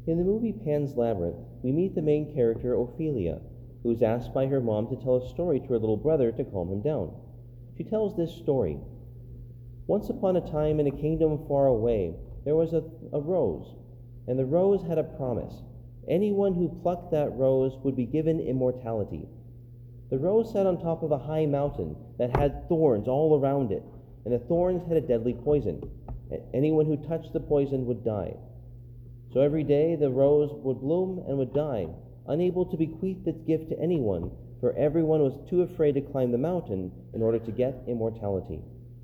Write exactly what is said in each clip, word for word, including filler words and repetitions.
In the movie Pan's Labyrinth, we meet the main character, Ophelia, who is asked by her mom to tell a story to her little brother to calm him down. She tells this story. Once upon a time in a kingdom far away, there was a, a rose, and the rose had a promise. Anyone who plucked that rose would be given immortality. The rose sat on top of a high mountain that had thorns all around it, and the thorns had a deadly poison. Anyone who touched the poison would die. So every day the rose would bloom and would die, unable to bequeath its gift to anyone, for everyone was too afraid to climb the mountain in order to get immortality.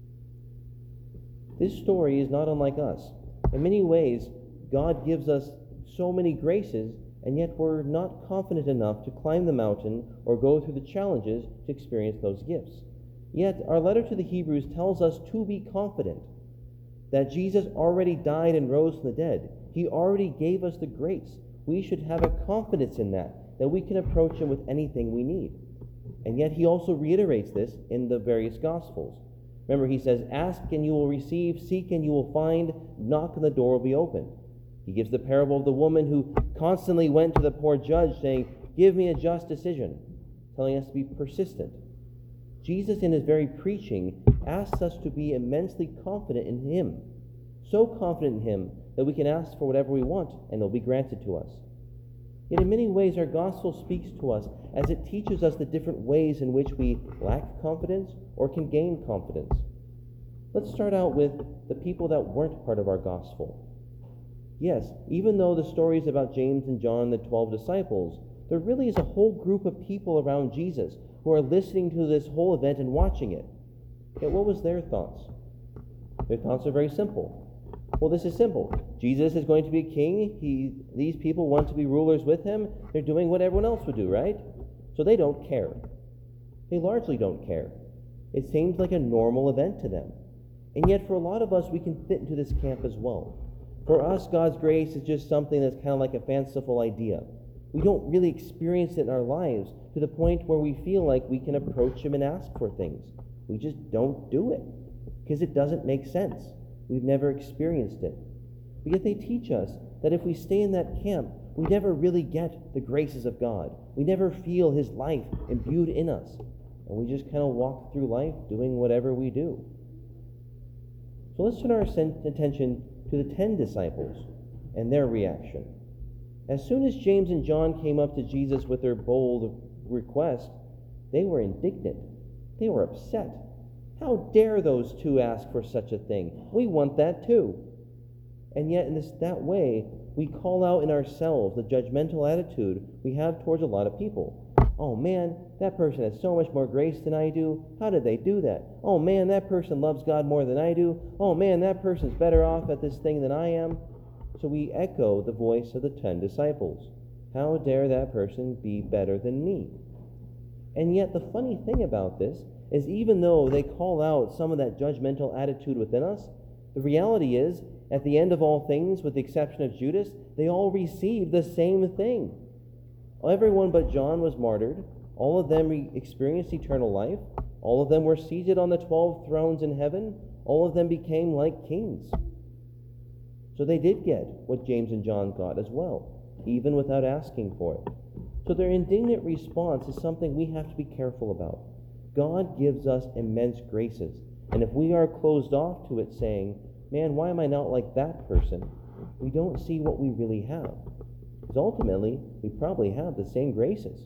This story is not unlike us. In many ways, God gives us so many graces, and yet we're not confident enough to climb the mountain or go through the challenges to experience those gifts. Yet our letter to the Hebrews tells us to be confident that Jesus already died and rose from the dead. He already gave us the grace. We should have a confidence in that, that we can approach him with anything we need. And yet he also reiterates this in the various Gospels. Remember, he says, ask and you will receive, seek and you will find, knock and the door will be opened. He gives the parable of the woman who constantly went to the poor judge saying, give me a just decision, telling us to be persistent. Jesus, in his very preaching, asks us to be immensely confident in him, so confident in him that we can ask for whatever we want and it'll be granted to us. Yet in many ways, our gospel speaks to us as it teaches us the different ways in which we lack confidence or can gain confidence. Let's start out with the people that weren't part of our gospel. Yes, even though the stories about James and John, the twelve disciples, there really is a whole group of people around Jesus who are listening to this whole event and watching it. Yet what was their thoughts? Their thoughts are very simple. Well, this is simple. Jesus is going to be a king. He, these people want to be rulers with him. They're doing what everyone else would do, right? So they don't care. They largely don't care. It seems like a normal event to them. And yet for a lot of us, we can fit into this camp as well. For us, God's grace is just something that's kind of like a fanciful idea. We don't really experience it in our lives to the point where we feel like we can approach him and ask for things. We just don't do it because it doesn't make sense. We've never experienced it. But yet they teach us that if we stay in that camp, we never really get the graces of God. We never feel his life imbued in us. And we just kind of walk through life doing whatever we do. So let's turn our attention to the ten disciples and their reaction. As soon as James and John came up to Jesus with their bold request, they were indignant. They were upset. How dare those two ask for such a thing? We want that too. And yet in this, that way, we call out in ourselves the judgmental attitude we have towards a lot of people. Oh man, that person has so much more grace than I do. How did they do that? Oh man, that person loves God more than I do. Oh man, that person's better off at this thing than I am. So we echo the voice of the ten disciples. How dare that person be better than me? And yet the funny thing about this is even though they call out some of that judgmental attitude within us, the reality is, at the end of all things, with the exception of Judas, they all received the same thing. Everyone but John was martyred. All of them re- experienced eternal life. All of them were seated on the twelve thrones in heaven. All of them became like kings. So they did get what James and John got as well, even without asking for it. So their indignant response is something we have to be careful about. God gives us immense graces. And if we are closed off to it saying, man, why am I not like that person? We don't see what we really have. Because ultimately, we probably have the same graces.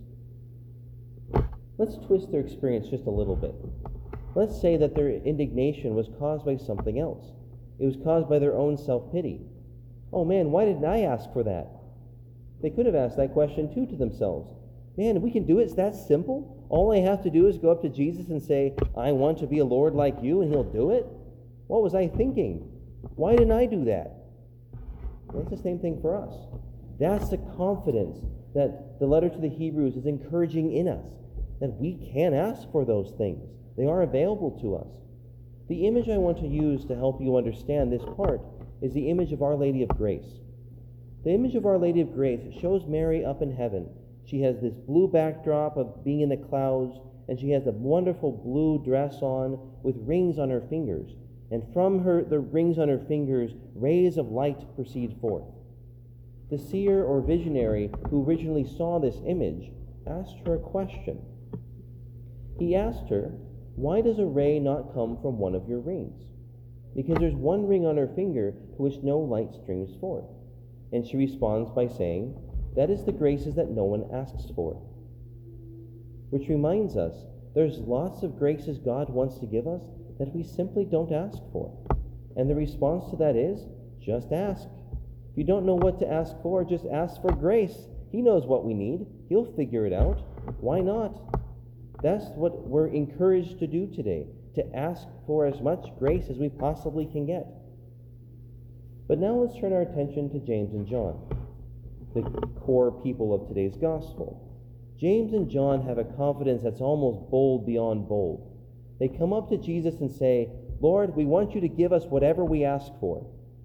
Let's twist their experience just a little bit. Let's say that their indignation was caused by something else. It was caused by their own self-pity. Oh man, why didn't I ask for that? They could have asked that question too to themselves. Man, we can do it. It's that simple. All I have to do is go up to Jesus and say, I want to be a Lord like you, and he'll do it? What was I thinking? Why didn't I do that? Well, it's the same thing for us. That's the confidence that the letter to the Hebrews is encouraging in us, that we can ask for those things. They are available to us. The image I want to use to help you understand this part is the image of Our Lady of Grace. The image of Our Lady of Grace shows Mary up in heaven. She has this blue backdrop of being in the clouds, and she has a wonderful blue dress on with rings on her fingers. And from her, the rings on her fingers, rays of light proceed forth. The seer or visionary who originally saw this image asked her a question. He asked her, "Why does a ray not come from one of your rings?" Because there's one ring on her finger to which no light streams forth. And she responds by saying, "That is the graces that no one asks for." Which reminds us, there's lots of graces God wants to give us that we simply don't ask for. And the response to that is, just ask. If you don't know what to ask for, just ask for grace. He knows what we need. He'll figure it out. Why not? That's what we're encouraged to do today, to ask for as much grace as we possibly can get. But now let's turn our attention to James and John, the core people of today's gospel. James and John have a confidence that's almost bold beyond bold. They come up to Jesus and say, "Lord, we want you to give us whatever we ask for."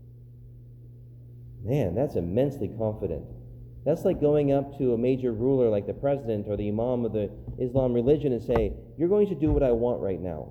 Man, that's immensely confident. That's like going up to a major ruler like the president or the imam of the Islam religion and say, "You're going to do what I want right now."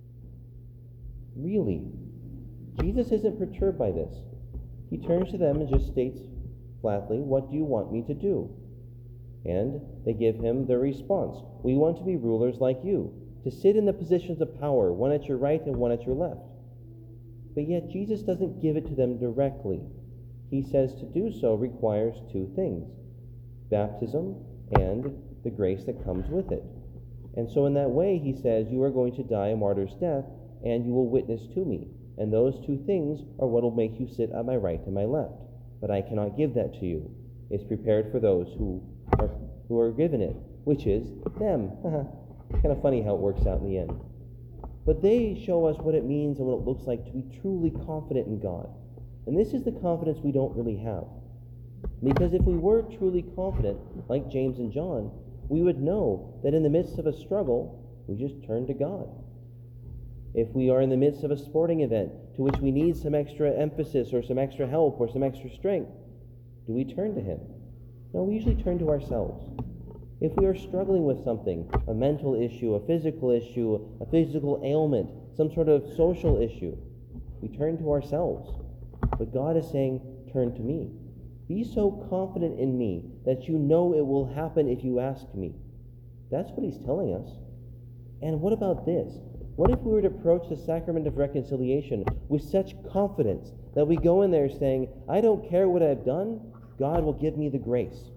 Really? Jesus isn't perturbed by this. He turns to them and just states flatly, "What do you want me to do?" And they give him their response. "We want to be rulers like you, to sit in the positions of power, one at your right and one at your left." But yet Jesus doesn't give it to them directly. He says to do so requires two things: baptism and the grace that comes with it. And so in that way, he says, you are going to die a martyr's death, and you will witness to me. And those two things are what will make you sit at my right and my left. But I cannot give that to you. It's prepared for those who are, who are given it, which is them. Kind of funny how it works out in the end. But they show us what it means and what it looks like to be truly confident in God. And this is the confidence we don't really have. Because if we were truly confident, like James and John, we would know that in the midst of a struggle, we just turn to God. If we are in the midst of a sporting event to which we need some extra emphasis or some extra help or some extra strength, do we turn to Him? No, we usually turn to ourselves. If we are struggling with something, a mental issue, a physical issue, a physical ailment, some sort of social issue, we turn to ourselves. But God is saying, turn to me. Be so confident in me that you know it will happen if you ask me. That's what He's telling us. And what about this? What if we were to approach the sacrament of reconciliation with such confidence that we go in there saying, I don't care what I've done, God will give me the grace.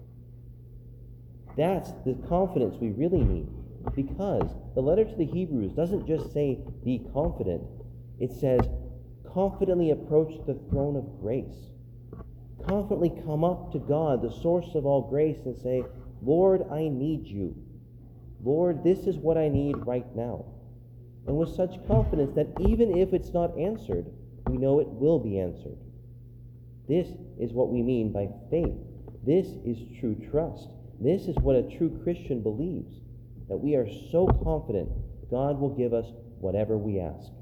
That's the confidence we really need, because the letter to the Hebrews doesn't just say, be confident. It says, confidently approach the throne of grace. Confidently come up to God, the source of all grace, and say, Lord, I need you. Lord, this is what I need right now. And with such confidence that even if it's not answered, we know it will be answered. This is what we mean by faith. This is true trust. This is what a true Christian believes, that we are so confident God will give us whatever we ask.